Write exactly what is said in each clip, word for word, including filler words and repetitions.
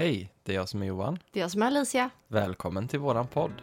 Hej, det är jag som är Johan. Det är jag som är Alicia. Välkommen till våran podd.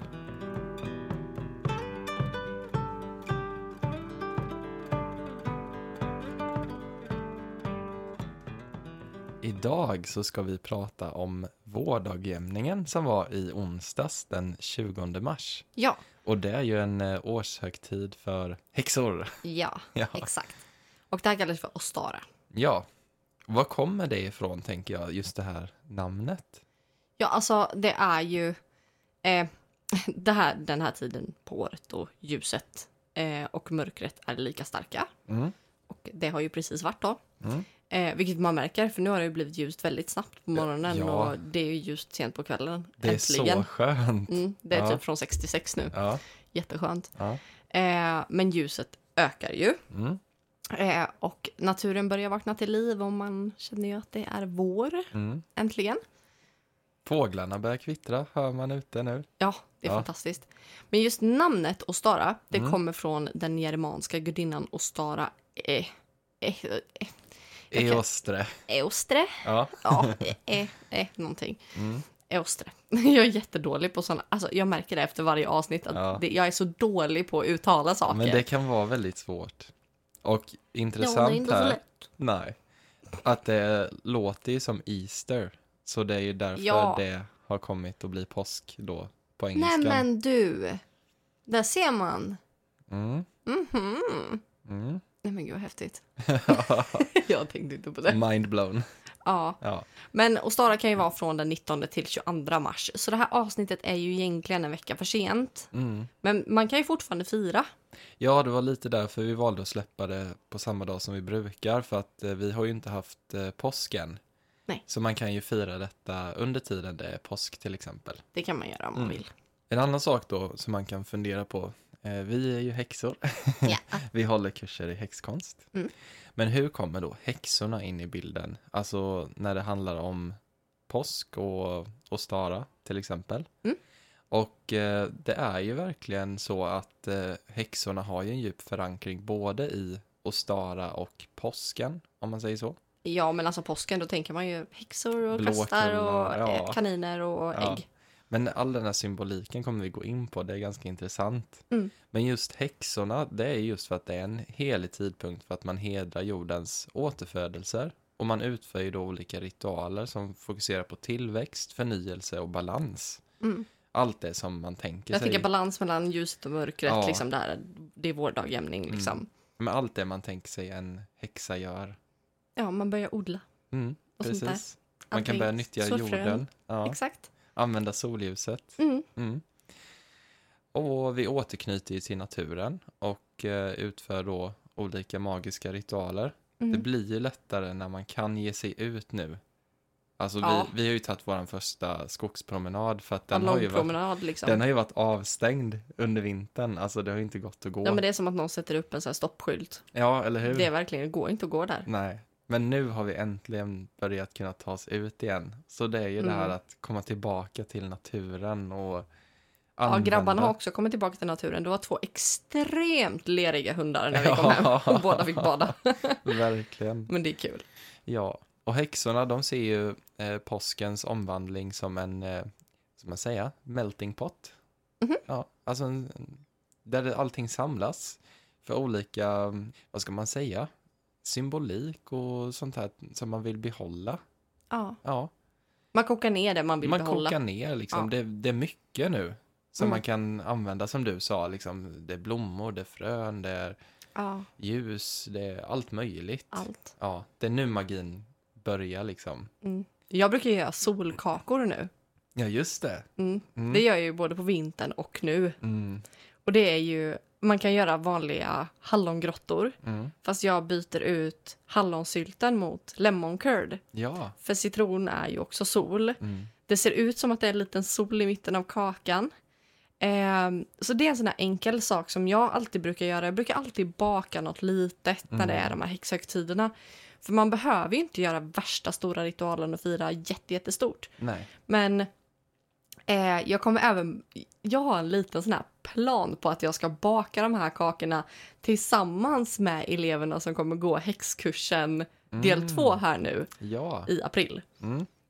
Idag så ska vi prata om vårdagjämningen som var i onsdags den tjugonde mars. Ja. Och det är ju en eh, årshögtid för häxor. Ja, Ja. exakt. Och det här kallas för Ostara. Ja, var kommer det ifrån tänker jag, just det här namnet? Ja, alltså det är ju eh, det här, den här tiden på året då ljuset eh, och mörkret är lika starka. Mm. Och det har ju precis varit då. Mm. Eh, vilket man märker, för nu har det ju blivit ljust väldigt snabbt på morgonen Ja. och det är ju ljust sent på kvällen. Det är Äntligen. så skönt. Mm, det är Ja. typ från sextiosex nu. Ja. Jätteskönt. Ja. Eh, men ljuset ökar ju. Mm. Eh, och naturen börjar vakna till liv och man känner ju att det är vår. Mm. Äntligen. Fåglarna börjar kvittra, hör man ute nu. Ja, det är Ja. fantastiskt. Men just namnet Ostara, det Mm. kommer kommer från den germanska gudinnan Ostara eh, eh, eh, Eostre. Eostre. Ja. Ja, eh, eh, eh, någonting. Mm. Eostre. Jag är jättedålig på sådana. Alltså, jag märker det efter varje avsnitt att Ja. det, jag är så dålig på att uttala saker. Men det kan vara väldigt svårt. Och Ja, det är intressant inte så här, lätt. nej, att det låter ju som Easter. Så det är ju därför Ja. det har kommit att bli påsk då på engelska. Nej men du, där ser man. Mm. Mhm. Mm. Nej men gud vad häftigt. Jag tänkte inte på det. Mind blown. Ja. Ja. Men Ostara kan ju vara från den nittonde till tjugoandra mars. Så det här avsnittet är ju egentligen en vecka för sent. Mm. Men man kan ju fortfarande fira. Ja, det var lite därför vi valde att släppa det på samma dag som vi brukar. För att eh, vi har ju inte haft eh, påsken. Nej. Så man kan ju fira detta under tiden det är påsk till exempel. Det kan man göra om man Mm. vill. En annan sak då som man kan fundera på. Eh, vi är ju häxor. Ja. Vi håller kurser i häxkonst. Mm. Men hur kommer då häxorna in i bilden? Alltså när det handlar om påsk och Ostara till exempel. Mm. Och eh, det är ju verkligen så att eh, häxorna har ju en djup förankring både i Ostara och påsken, om man säger så. Ja men alltså påsken då tänker man ju häxor och Blåkulla, kastar och ja. eh, kaniner och Ja. ägg. Men all den här symboliken kommer vi gå in på, det är ganska intressant. Mm. Men just häxorna, det är just för att det är en helig tidpunkt för att man hedrar jordens återfödelser. Och man utför ju då olika ritualer som fokuserar på tillväxt, förnyelse och balans. Mm. Allt det som man tänker Jag sig. tänker balans mellan ljuset och mörkret. Ja. Liksom där. Det är vårdagjämning liksom. Mm. Men allt det man tänker sig en häxa gör. Ja, man börjar odla. Mm, Och sånt precis. där. Man kan Allting. börja nyttja Så frön. jorden. Ja. Exakt. Använda solljuset. Mm. Mm. Och vi återknyter ju till naturen och eh, utför då olika magiska ritualer. Mm. Det blir ju lättare när man kan ge sig ut nu. Alltså Ja. vi, vi har ju tagit vår första skogspromenad för att En den har, lång ju varit, promenad liksom. den har ju varit avstängd under vintern. Alltså det har ju inte gått att gå. Ja men det är som att någon sätter upp en sån här stoppskylt. Ja, eller hur? Det är verkligen, det går inte att gå där. Nej, men nu har vi äntligen börjat kunna ta oss ut igen. Så det är ju det här Mm. att komma tillbaka till naturen och Ja, använda. grabbarna har också kommit tillbaka till naturen. Det var två extremt leriga hundar när vi Ja. kom hem. Och båda fick bada. Verkligen. Men det är kul. Ja, och häxorna de ser ju eh, påskens omvandling som en, eh, som man säger, melting pot. Mhm. Ja, alltså en, där det- allting samlas för olika, vad ska man säga, symbolik och sånt här som man vill behålla. Ja. Ja, Man kokar ner det man vill man behålla. kokar ner liksom, Ja. det, det är mycket nu som Mm. man kan använda som du sa, liksom, det är blommor, det är frön, det är Ja, ljus, det är allt möjligt. allt. Ja, det är nu magin börjar liksom. Mm. Jag brukar göra solkakor nu. Ja, just det. Mm. Mm. Det gör jag ju både på vintern och nu. Mm. Och det är ju, man kan göra vanliga hallongrottor. Mm. Fast jag byter ut hallonsylten mot lemon curd. Ja. För citron är ju också sol. Mm. Det ser ut som att det är en liten sol i mitten av kakan. Ehm, så det är en sån här enkel sak som jag alltid brukar göra. Jag brukar alltid baka något litet när det Mm. är de här häxhögtiderna. För man behöver ju inte göra värsta stora ritualen och fira jätte, jättestort. Nej. Men eh, jag kommer även... Jag har en liten sån här plan på att jag ska baka de här kakorna tillsammans med eleverna som kommer gå häxkursen del Mm. två här nu Ja. i april. Mm.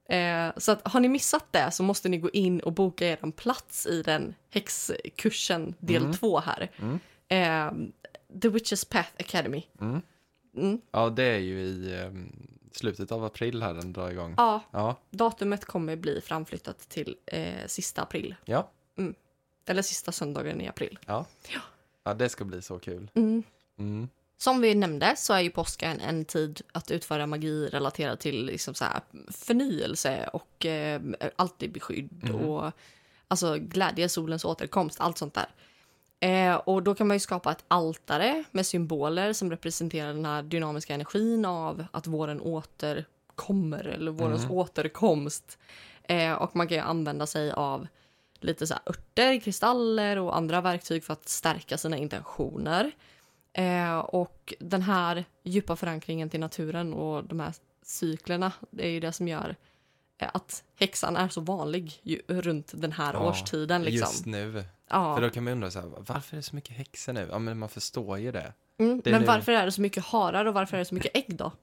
Eh, så att, har ni missat det så måste ni gå in och boka er en plats i den häxkursen del Mm. två här. Mm. Eh, The Witch's Path Academy. Mm. Mm. Ja, det är ju i eh, slutet av april här den drar igång. Ja, Ja, datumet kommer bli framflyttat till eh, sista april. ja, Eller sista söndagen i april. ja. Ja, det ska bli så kul. Mm. Mm. Som vi nämnde så är ju påsken en tid att utföra magi relaterad till liksom så här förnyelse och eh, alltid beskydd Mm. och alltså glädje, solens återkomst, allt sånt där. Eh, och då kan man ju skapa ett altare med symboler som representerar den här dynamiska energin av att våren återkommer eller vårens Mm. återkomst. Eh, och man kan ju använda sig av lite så här örter, kristaller och andra verktyg för att stärka sina intentioner. Eh, och den här djupa förankringen till naturen och de här cyklerna, det är ju det som gör eh, att häxan är så vanlig ju, runt den här Ja, årstiden. Liksom. Just nu. Ja. För då kan man undra så här, varför är det så mycket häxor nu? Ja, men man förstår ju det. Mm, det är men nu- varför är det så mycket harar och varför är det så mycket ägg då?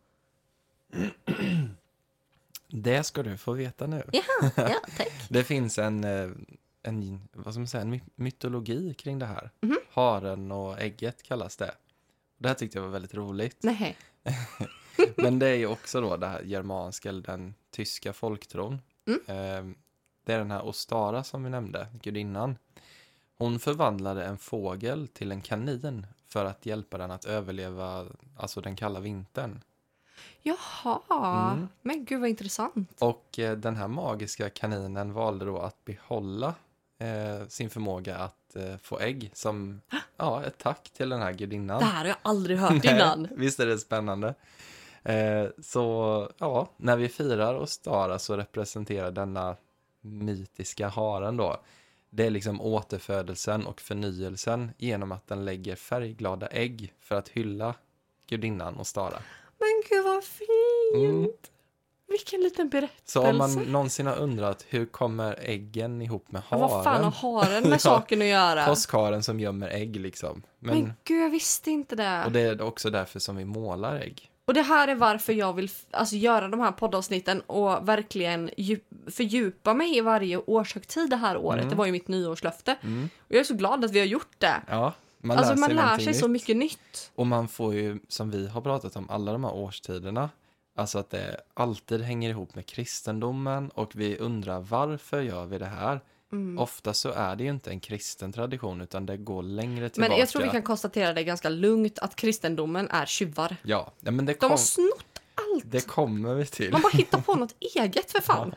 Det ska du få veta nu. Ja, ja tack. Det finns en, eh, en, vad ska man säga, en my- mytologi kring det här. Mhm. Haren och ägget kallas det. Det här tyckte jag var väldigt roligt. Nej. Men det är ju också då det här germanska eller den tyska folktron. Mm. Eh, Det är den här Ostara som vi nämnde, gudinnan. Hon förvandlade en fågel till en kanin för att hjälpa den att överleva alltså den kalla vintern. Jaha, Mm. men gud vad intressant. Och eh, den här magiska kaninen valde då att behålla eh, sin förmåga att eh, få ägg som ja, ett tack till den här gudinnan. Det här har jag aldrig hört Nej, innan. Visst är det spännande. Eh, så ja, när vi firar Ostara så representerar denna mytiska haren då. Det är liksom återfödelsen och förnyelsen genom att den lägger färgglada ägg för att hylla gudinnan Ostara. Men gud vad fint. Mm. Vilken liten berättelse. Så om man någonsin har undrat hur kommer äggen ihop med Men haren? vad fan har haren med Ja, saken att göra? Påskharen som gömmer ägg liksom. Men, Men gud, jag visste inte det. och det är också därför som vi målar ägg. Och det här är varför jag vill f- alltså, göra de här poddavsnitten och verkligen djup- fördjupa mig i varje årshögtid det här året. Mm. Det var ju mitt nyårslöfte. Mm. Och jag är så glad att vi har gjort det. Ja, man Alltså lär man sig lär någonting sig nytt. så mycket nytt. Och man får ju, som vi har pratat om, alla de här årstiderna. Alltså att det alltid hänger ihop med kristendomen och vi undrar varför gör vi det här? Mm. Ofta så är det ju inte en kristen tradition utan det går längre tillbaka. Men jag tror vi kan konstatera det ganska lugnt att kristendomen är tjuvar. Ja, ja men det, De kom, har snott allt. det kommer vi till. Man bara hittar på något eget för fan.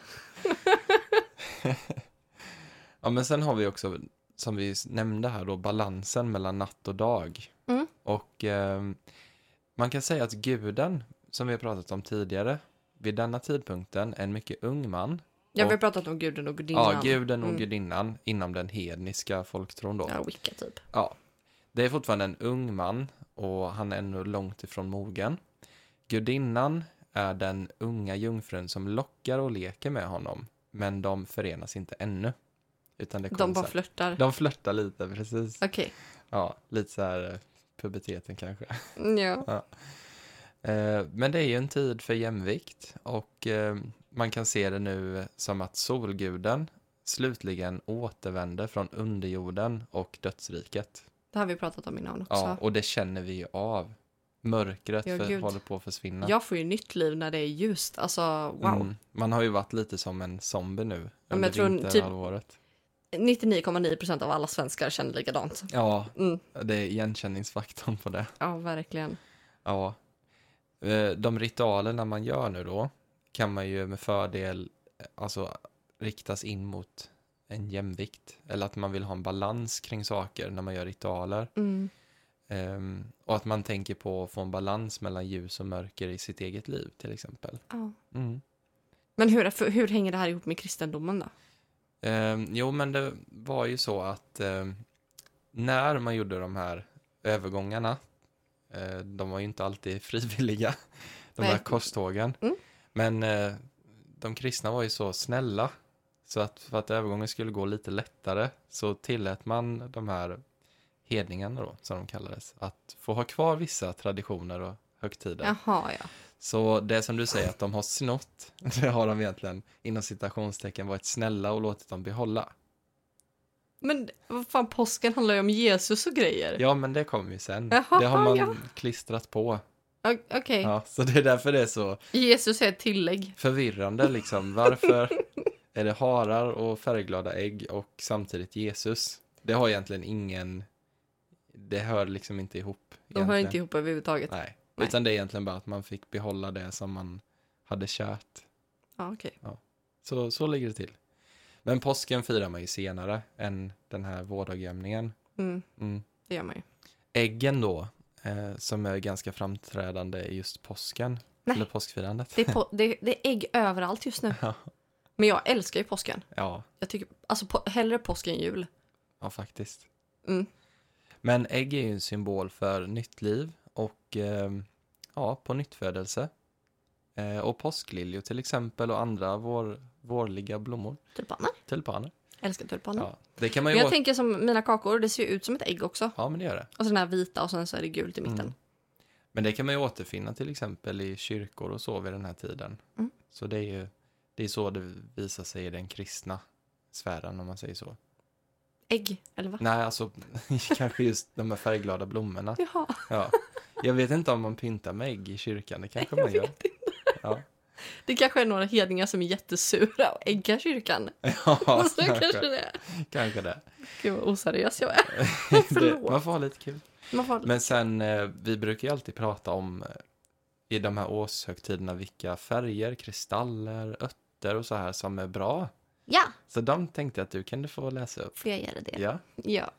Ja, men sen har vi också, som vi nämnde här då, balansen mellan natt och dag. Mm. Och eh, man kan säga att guden, som vi har pratat om tidigare, vid denna tidpunkten en mycket ung man. Ja, vi har Och- pratat om guden och gudinnan. Ja, guden och Mm. gudinnan inom den hedniska folktron då. Ja, Wicca typ. Ja, det är fortfarande en ung man och han är ännu långt ifrån mogen. Gudinnan är den unga jungfrun som lockar och leker med honom, men de förenas inte ännu. Utan det De kommer bara sen. flörtar. De flörtar lite, precis. Okej. Ja, lite så här eh, puberteten kanske. Mm, ja. Eh, men det är ju en tid för jämvikt och eh, man kan se det nu som att solguden slutligen återvänder från underjorden och dödsriket. Det har vi pratat om innan också. Ja, och det känner vi ju av. Mörkret Ja, för, gud. håller på att försvinna. Jag får ju nytt liv när det är ljust. Alltså, wow. Mm, man har ju varit lite som en zombie nu men under jag tror typ- vinterhalvåret. nittionio komma nio procent av alla svenskar känner likadant. Ja, Mm. det är igenkänningsfaktorn på det. Ja, verkligen. Ja. Eh, De ritualerna man gör nu då kan man ju med fördel eh, alltså riktas in mot en jämvikt. Eller att man vill ha en balans kring saker när man gör ritualer. Mm. Ehm, och att man tänker på att få en balans mellan ljus och mörker i sitt eget liv till exempel. Ja. Mm. Men hur, för, hur hänger det här ihop med kristendomen då? Ehm, jo, men det var ju så att ehm, när man gjorde de här övergångarna, eh, de var ju inte alltid frivilliga, de Nej. här korstågen. Mm. Men eh, de kristna var ju så snälla, så att för att övergången skulle gå lite lättare så tillät man de här hedningarna då, som de kallades, att få ha kvar vissa traditioner och högtider. Jaha, ja. Så det som du säger att de har snott, det har de egentligen inom citationstecken varit snälla och låtit dem behålla. Men vad fan, påsken handlar ju om Jesus och grejer. Ja, men det kommer ju sen. Jaha, det har man ja. klistrat på. O- Okej, okay. Ja, så det är därför det är så Jesus är ett tillägg. förvirrande liksom. Varför är det harar och färgglada ägg och samtidigt Jesus? Det har egentligen ingen... Det hör liksom inte ihop. De egentligen. hör inte ihop överhuvudtaget. Nej. Nej. Utan det är egentligen bara att man fick behålla det som man hade kärt. Ja, okej. Ja. Så, så ligger det till. Men påsken firar man ju senare än den här vårdagjämningen. Mm, Mm. det gör man ju. Äggen då, eh, som är ganska framträdande i just påsken. Nej. Eller påskfirandet. Det är, på, det, det är ägg överallt just nu. Ja. Men jag älskar ju påsken. Ja, Jag tycker, alltså på, hellre påsk än jul. ja, faktiskt. Mm. Men ägg är ju en symbol för nytt liv och eh, ja, på nyttfödelse. Eh, och påskliljor till exempel och andra vår, vårliga blommor. Tulpaner. Tulpaner. Älskar tulpaner. Ja, det kan man Men ju jag åt... tänker som mina kakor, det ser ju ut som ett ägg också. Ja, men det gör det. Och så den här vita och sen så är det gult i mitten. Mm. Men det kan man ju återfinna till exempel i kyrkor och så vid den här tiden. Mm. Så det är ju det är så det visar sig i den kristna sfären om man säger så. Ägg, eller vad? Nej, alltså kanske just de här färgglada blommorna. Jaha, Ja. Jag vet inte om man pyntar med ägg i kyrkan, det kanske jag man gör. vet inte. Ja, Det kanske är några hedningar som är jättesura och äggar kyrkan. ja Så kanske det är. kanske det. Gud vad oseriös jag är. det. Förlåt. Man får ha lite kul. Man får... Men sen, eh, vi brukar ju alltid prata om eh, i de här årshögtiderna vilka färger, kristaller, örter och så här som är bra. Ja, Så de tänkte jag att du kunde få läsa upp. får jag göra det? Ja. Ja.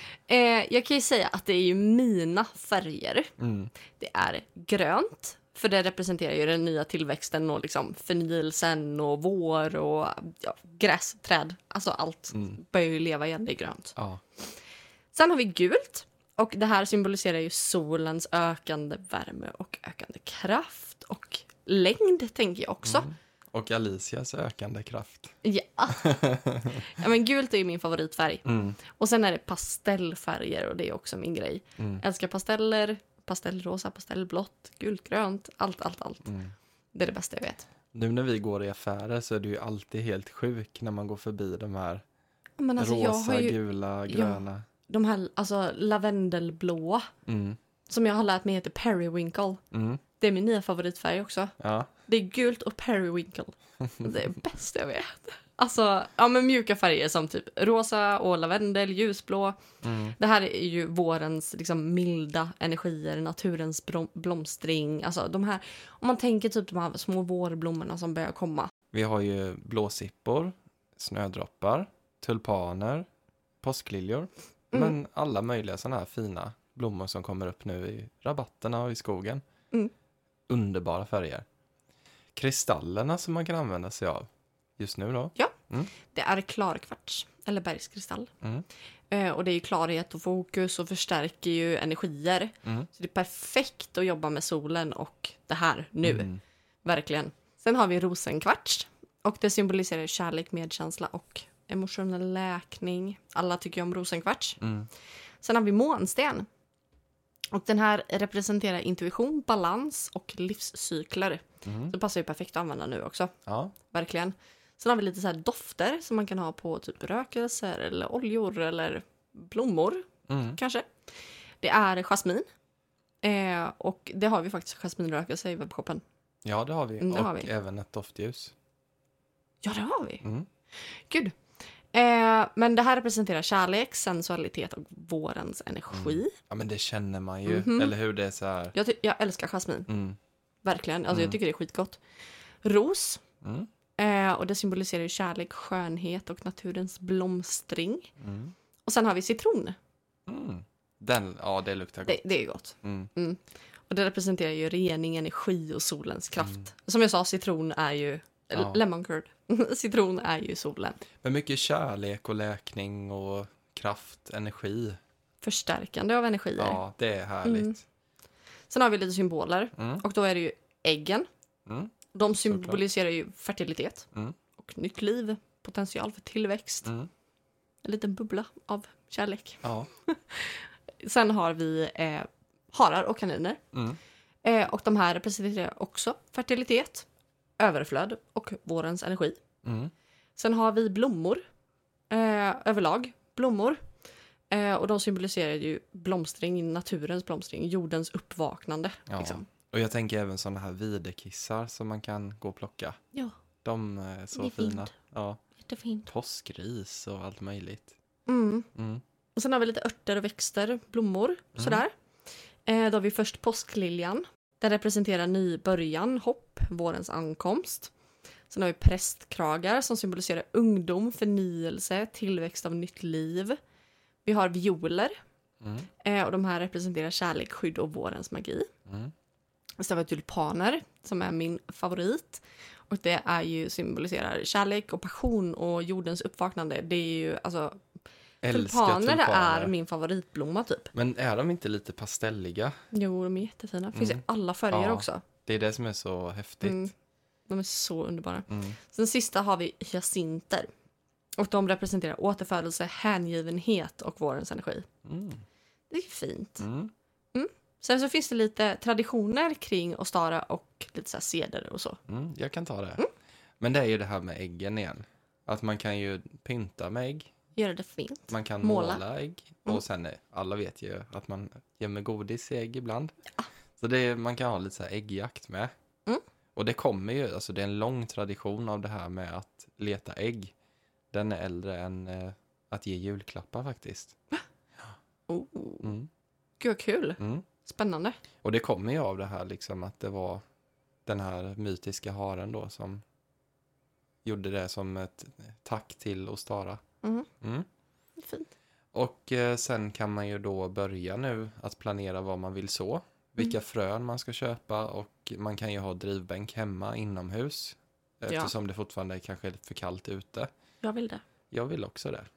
Eh, jag kan ju säga att det är ju mina färger. Mm. Det är grönt, för det representerar ju den nya tillväxten och liksom förnyelsen och vår och ja, gräs, träd. Alltså allt Mm. börjar ju leva igen, det är grönt. Ja. Sen har vi gult. Och det här symboliserar ju solens ökande värme och ökande kraft. Och längd tänker jag också. Mm. Och Alicias ökande kraft. Ja. Ja, men gult är ju min favoritfärg. Mm. Och sen är det pastellfärger och det är också min grej. Mm. Älskar pasteller, pastellrosa, pastellblått, gult, grönt, allt, allt, allt. Mm. Det är det bästa jag vet. Nu när vi går i affärer så är du ju alltid helt sjuk när man går förbi de här Men alltså, jag rosa, har ju gula, gröna. de här alltså, lavendelblåa Mm. som jag har lärt mig heter periwinkle. Mm. Det är min nya favoritfärg också. Ja. Det är gult och periwinkle. Det är bäst jag vet. Alltså, ja men mjuka färger som typ rosa och lavendel, ljusblå. Mm. Det här är ju vårens liksom milda energier, naturens blom- blomstring. Alltså de här, om man tänker typ de här små vårblommorna som börjar komma. Vi har ju blåsippor, snödroppar, tulpaner, påskliljor. Mm. Men alla möjliga sådana här fina blommor som kommer upp nu i rabatterna och i skogen. Mm. Underbara färger. Kristallerna som man kan använda sig av just nu då. Det är klarkvarts, eller bergskristall. Mm. Eh, och det är ju klarhet och fokus och förstärker ju energier. Mm. Så det är perfekt att jobba med solen och det här nu. Mm. Verkligen. Sen har vi rosenkvarts. Och det symboliserar kärlek, medkänsla och emotionell läkning. Alla tycker ju om rosenkvarts. Mm. Sen har vi månsten. Och den här representerar intuition, balans och livscykler. Mm. Så det passar ju perfekt att använda nu också. Ja. Verkligen. Sen har vi lite så här dofter som man kan ha på typ rökelser eller oljor eller blommor Mm. kanske. Det är jasmin. Eh, och det har vi faktiskt jasminrökelse i webbshoppen. Ja, det har vi. Mm, det och har vi. även ett doftljus. Ja, det har vi. Mm. Gud. Eh, men det här representerar kärlek, sensualitet och vårens energi. Ja, men det känner man ju. Mhm. Eller hur det är så här. Jag, ty- jag älskar jasmin. Mm. Verkligen. Alltså, Mm. jag tycker det är skitgott. Ros. Mm. Eh, och det symboliserar ju kärlek, skönhet och naturens blomstring. Mm. Och sen har vi citron. Mm. Den, ja, det luktar gott. Det, det är gott. Mm. Och det representerar ju rening, energi och solens kraft. Mm. Som jag sa, citron är ju... Ja. Lemon curd. Citron är ju solen. Men mycket kärlek och läkning och kraft, energi. Förstärkande av energier. Ja, det är härligt. Mm. Sen har vi lite symboler. Mm. Och då är det ju äggen. Mm. De symboliserar ju fertilitet. Mm. Och nytt liv. Potential för tillväxt. Mm. En liten bubbla av kärlek. Ja. Sen har vi eh, harar och kaniner. Mm. Eh, och de här representerar också fertilitet, överflöd och vårens energi. Mm. Sen har vi blommor eh, överlag. Blommor. Eh, och de symboliserar ju blomstring, naturens blomstring, jordens uppvaknande. Ja. Liksom. Och jag tänker även sådana här videkissar som man kan gå och plocka. Ja, De är så det är fina. fint. Ja. Jättefint. Påskris och allt möjligt. Mm. Mm. Och sen har vi lite örter och växter, blommor, Mm. sådär. Eh, då har vi först påskliljan. Den representerar ny början, hopp, vårens ankomst. Sen har vi prästkragar som symboliserar ungdom, förnyelse, tillväxt av nytt liv. Vi har violer. Mm. Eh, och de här representerar kärlek, skydd och vårens magi. Mm. Sen har vi tulpaner som är min favorit. Och det är ju symboliserar kärlek och passion och jordens uppvaknande. Det är ju alltså Älskar tulpaner, tulpaner. är min favoritblomma typ. Men är de inte lite pastelliga? Jo, de är jättefina. Finns Mm. i alla färger Ja. också. Det är det som är så häftigt. Mm. De är så underbara. Mm. Sen sista har vi hyacinter. Och de representerar återfödelse, hängivenhet och vårens energi. Mm. Det är fint. Mm. Sen så finns det lite traditioner kring Ostara och lite så här seder och så. Mm. Jag kan ta det. Mm. Men det är ju det här med äggen igen. Att man kan ju pynta med ägg. Göra det fint. Man kan Måla. måla, ägg. Mm. Och sen, är- alla vet ju att man gömmer godis i ägg ibland. Så det är, man kan ha lite så här äggjakt med. Mm. Och det kommer ju, alltså det är en lång tradition av det här med att leta ägg. Den är äldre än eh, att ge julklappar faktiskt. Oh. Mm. Gud vad kul. Mm. Spännande. Och det kommer ju av det här liksom att det var den här mytiska haren då som gjorde det som ett tack till Ostara. Mm. Mm. Fint. Och eh, sen kan man ju då börja nu att planera vad man vill så. Vilka Mm. frön man ska köpa och man kan ju ha drivbänk hemma inomhus. Ja. Eftersom det fortfarande är kanske lite för kallt ute. Jag vill det. Jag vill också det.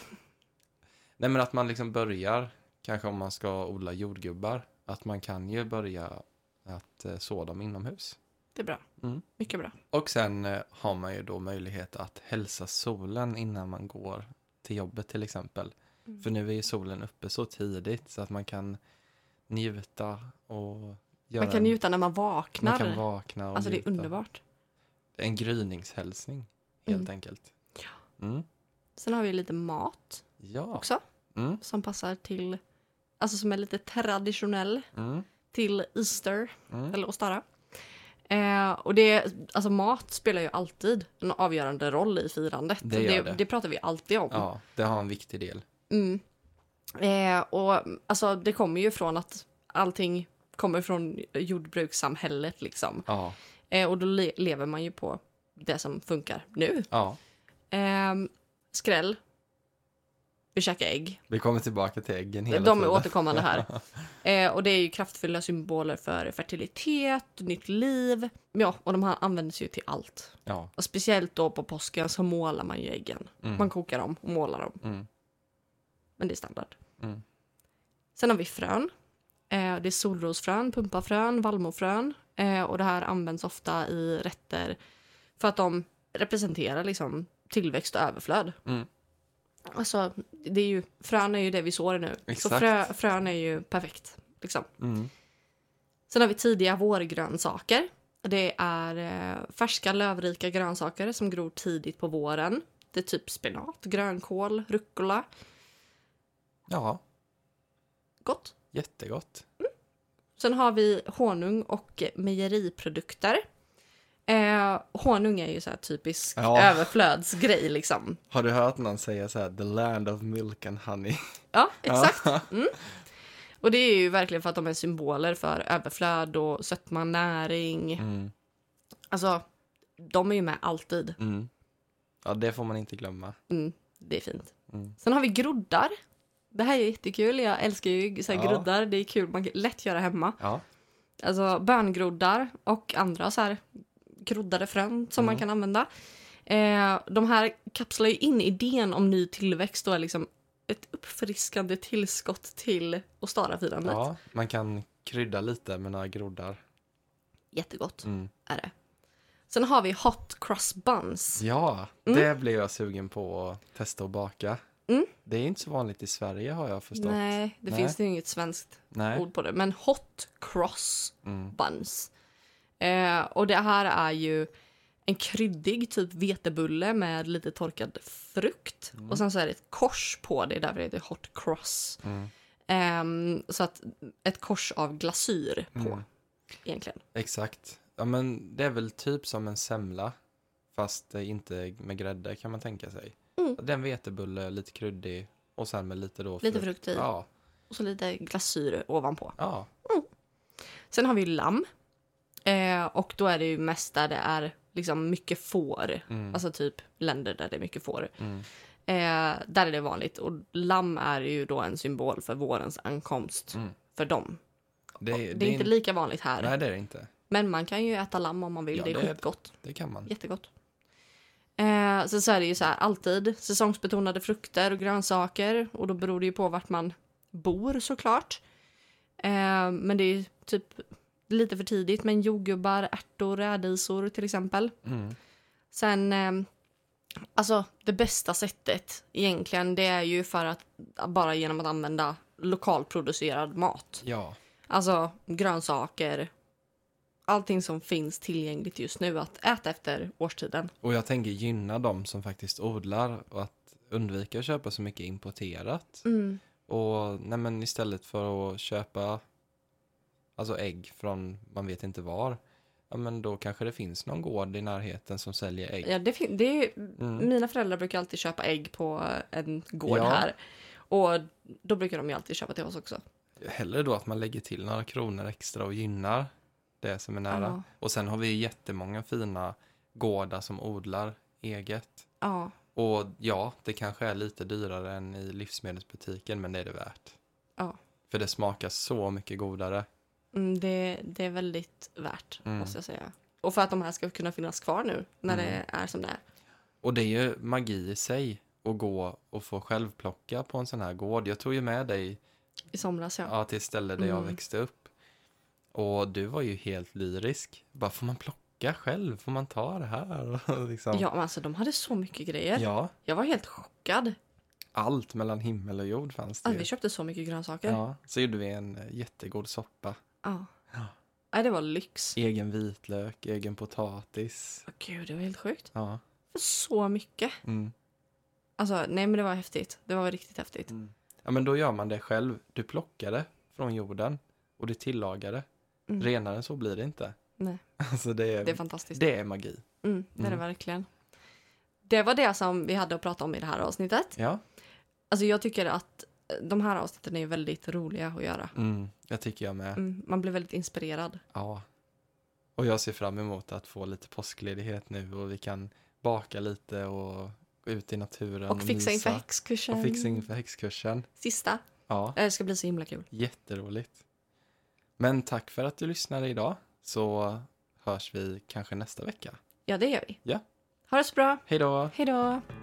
Nej men att man liksom börjar, kanske om man ska odla jordgubbar, att man kan ju börja att eh, så dem inomhus. Det är bra. Mm. Mycket bra. Och sen eh, har man ju då möjlighet att hälsa solen innan man går till jobbet till exempel. Mm. För nu är ju solen uppe så tidigt så att man kan njuta och göra Man kan en- njuta när man vaknar. man kan vakna och Alltså det är njuta. underbart. En gryningshälsning helt Mm. enkelt. Ja. Mm. Sen har vi lite mat Ja. också. Mm. Som passar till, alltså som är lite traditionell Mm. till Easter Mm. eller Ostara. Eh, och det, alltså mat spelar ju alltid en avgörande roll i firandet. Det gör det. det pratar vi alltid om. Ja, det har en viktig del. Mm. Eh, och alltså det kommer ju från att allting kommer från jordbrukssamhället liksom. Ja. Eh, och då le- lever man ju på det som funkar nu. Ja. Eh, skräll. Vi käkar ägg. Vi kommer tillbaka till äggen hela De är tiden. återkommande här. Eh, och det är ju kraftfulla symboler för fertilitet, nytt liv. Ja, och de här används ju till allt. Ja. Och speciellt då på påsken så målar man ju äggen. Mm. Man kokar dem och målar dem. Mm. Men det är standard. Mm. Sen har vi frön. Eh, det är solrosfrön, pumpafrön, vallmofrön. Eh, och det här används ofta i rätter för att de representerar liksom tillväxt och överflöd. Mm. Alltså, det är ju, frön är ju det vi sår nu. Så Exakt. frö, frön är ju perfekt. Liksom. Mm. Sen har vi tidiga vårgrönsaker. Det är eh, färska lövrika grönsaker som gror tidigt på våren. Det är typ spenat, grönkål, rucola. Ja, Gott. jättegott. Sen har vi honung och mejeriprodukter. Eh, honung är ju så här typisk Ja. överflödsgrej liksom. Har du hört någon säga så här, the land of milk and honey? Ja, exakt. Ja. Mm. Och det är ju verkligen för att de är symboler för överflöd och sötma, näring. Mm. Alltså, de är ju med alltid. Mm. Ja, det får man inte glömma. Mm, det är fint. Mm. Sen har vi groddar. Det här är jättekul. Jag älskar ju så här Ja. groddar. Det är kul. Man kan lätt göra hemma. Ja. Alltså böngroddar och andra så här groddade frön som Mm. man kan använda. Eh, de här kapslar ju in idén om ny tillväxt och är liksom ett uppfriskande tillskott till Ostara-firandet. Ja, man kan krydda lite med några groddar. Jättegott Mm. är det. Sen har vi hot cross buns. Ja, Mm. det blev jag sugen på att testa och baka. Mm. Det är inte så vanligt i Sverige har jag förstått. Nej, det Nej. finns ju inget svenskt Nej. ord på det. Men hot cross Mm. buns. Eh, och det här är ju en kryddig typ vetebulle med lite torkad frukt. Mm. Och sen så är det ett kors på det, därför heter det hot cross. Mm. Ehm, så att ett kors av glasyr på, Mm. egentligen. Exakt. Ja, men det är väl typ som en semla. Fast det är inte med grädde kan man tänka sig. Mm. Den vetebulle, lite kryddig. Och sen med lite då Lite frukt i. Ja. Och så lite glasyr ovanpå. Ja. Sen har vi ju lamm. Eh, och då är det ju mest där det är liksom mycket får. Mm. Alltså typ länder där det är mycket får. Mm. Eh, där är det vanligt. Och lamm är ju då en symbol för vårens ankomst Mm. för dem. Det, Det, det är inte lika vanligt här. Nej, det är det inte. Men man kan ju äta lamm om man vill. Ja, det är det är- skitgott. Det kan man. Jättegott. Eh, så, så är det ju så här alltid säsongsbetonade frukter och grönsaker. Och då beror det ju på vart man bor såklart. Eh, men det är ju typ lite för tidigt. Men jordgubbar, ärtor, rädisor till exempel. Mm. Sen, eh, alltså det bästa sättet egentligen det är ju för att bara genom att använda lokalproducerad mat. Ja. Alltså grönsaker, allting som finns tillgängligt just nu att äta efter årstiden. Och jag tänker gynna dem som faktiskt odlar och att undvika att köpa så mycket importerat. Mm. Och nej, men istället för att köpa alltså ägg från man vet inte var. Ja, men då kanske det finns någon gård i närheten som säljer ägg. Ja, det, fin- det är, Mm. Mina föräldrar brukar alltid köpa ägg på en gård Ja. här. Och då brukar de ju alltid köpa till oss också. Hellre då att man lägger till några kronor extra och gynnar det som är nära. Ja. Och sen har vi jättemånga fina gårdar som odlar eget. Ja, Och ja, det kanske är lite dyrare än i livsmedelsbutiken, men det är det värt. ja. För det smakar så mycket godare. Mm, det, det är väldigt värt, Mm. måste jag säga. Och för att de här ska kunna finnas kvar nu när Mm. det är som det är. Och det är ju magi i sig att gå och få självplocka på en sån här gård. Jag tog ju med dig I somras, ja. ja, till ett ställe där jag Mm. växte upp. Och du var ju helt lyrisk. Bara, får man plocka själv? Får man ta det här? Och liksom. Ja, men alltså de hade så mycket grejer. Ja, Jag var helt chockad. allt mellan himmel och jord fanns det Att ju. vi köpte så mycket grönsaker. Ja. Ja, så gjorde vi en eh, jättegod soppa. ja. Ja. Nej, det var lyx. Egen vitlök, egen potatis. Åh, gud, det var helt sjukt. Ja. Så mycket. Mm. Alltså, nej men det var häftigt. Det var riktigt häftigt. Mm. Ja, men då gör man det själv. Du plockar det från jorden och du tillagar det. Mm. Renare än så blir det inte. Nej, Alltså det är, det är fantastiskt. det är magi. Mm, det är det Mm. verkligen. Det var det som vi hade att prata om i det här avsnittet. Ja, Alltså jag tycker att de här avsnitten är väldigt roliga att göra. mm, jag tycker jag med. Mm, man blir väldigt inspirerad. Ja. Och jag ser fram emot att få lite påskledighet nu och vi kan baka lite och gå ut i naturen Och fixa inför mysa. häxkursen. Och fixa inför häxkursen. Sista. Ja, Det ska bli så himla kul. jätteroligt. Men tack för att du lyssnade idag. Så hörs vi kanske nästa vecka. Ja, det gör vi. Ja. Ha det så bra. Hej då! Hej då.